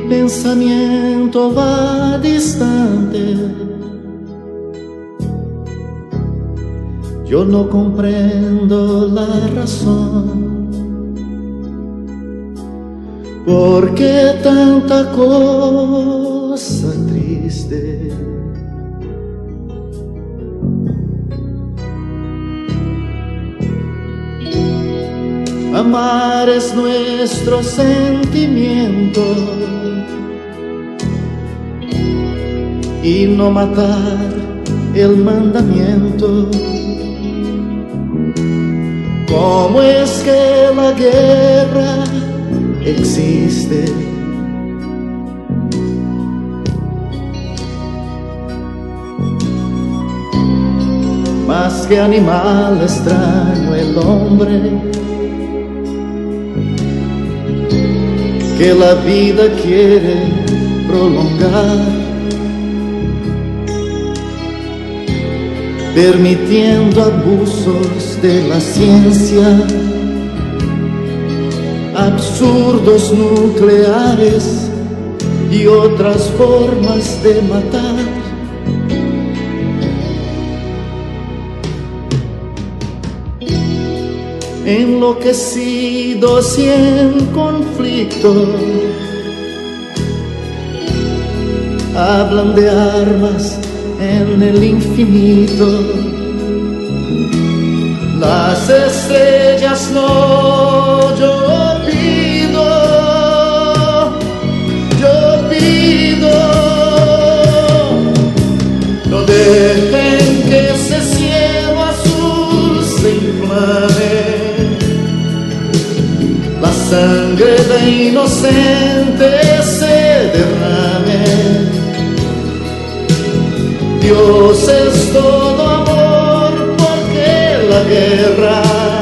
pensamiento va distante. Yo no comprendo la razón. ¿Por qué tanta cosa triste? Amar es nuestro sentimiento y no matar el mandamiento. ¿Cómo es que la guerra existe? Más que animal extraño el hombre, que la vida quiere prolongar, permitiendo abusos de la ciencia, absurdos nucleares y otras formas de matar. Enloquecidos y en conflicto, hablan de armas en el infinito. Las estrellas no, yo pido, no dejen que ese cielo azul se inflame, la sangre de inocentes se derrame. Dios es todo amor, porque la guerra.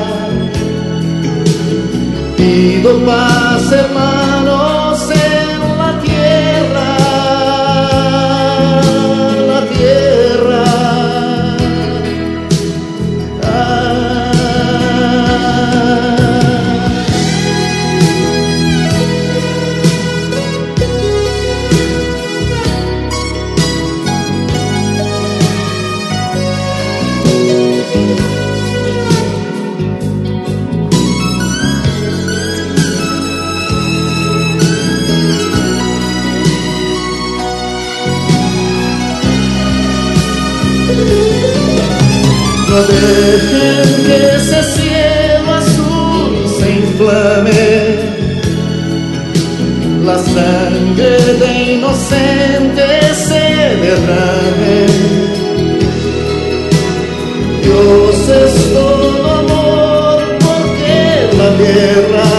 Pido paz, hermanos, en la tierra, la tierra. No dejen que ese cielo azul se inflame, la sangre de inocentes se derrame. Dios es todo amor, porque la guerra